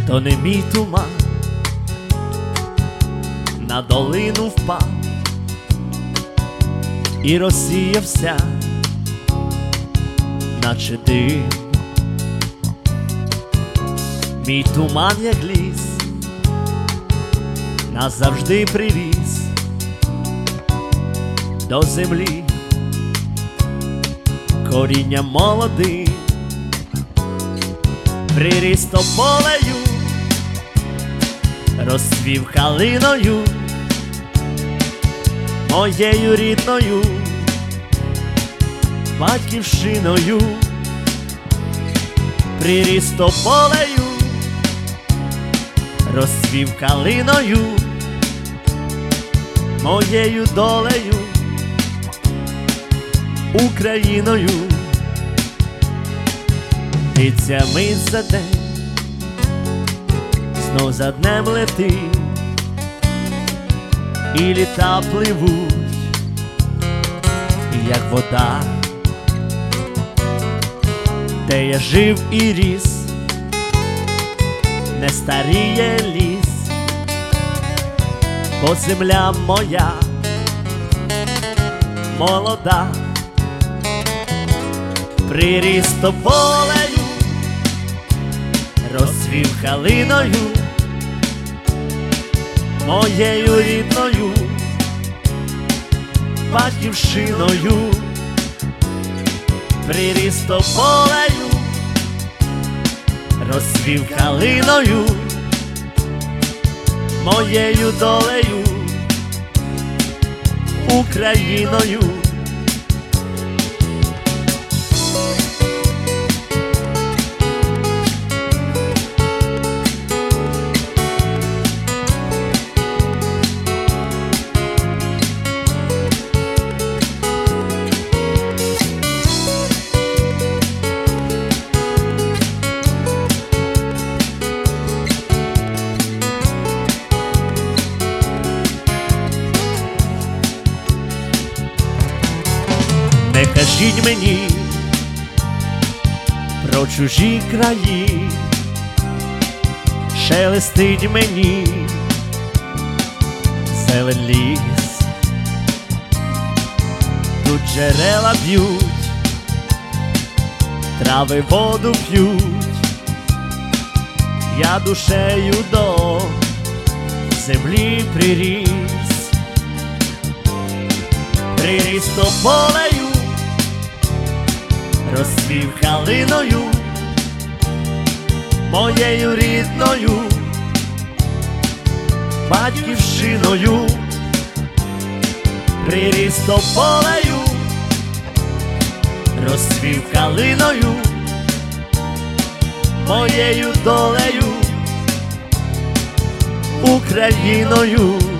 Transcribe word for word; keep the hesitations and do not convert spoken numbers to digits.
то не мій туман на долину впав і розсіявся, наче дим. Мій туман, як ліс, назавжди приріс до землі, коріння молодим, приріс тополею, розцвів калиною, моєю рідною батьківщиною. Приріс тополею, розцвів калиною, моєю долею, Україною. І ця мить за день знов за днем летить, і літа пливуть, як вода, де я жив і ріс, не старіє ліс, бо земля моя молода. Приріс тополею, розцвів калиною, моєю рідною батьківщиною. Приріс тополею, розцвів калиною, моєю долею, Україною. Не кажіть мені про чужі краї, шелестить мені зелен ліс, тут джерела б'ють, трави воду п'ють, я душею до землі приріс. Приріс тополею, розцвів калиною, моєю рідною батьківщиною. Приріс тополею, розцвів калиною, моєю долею, Україною.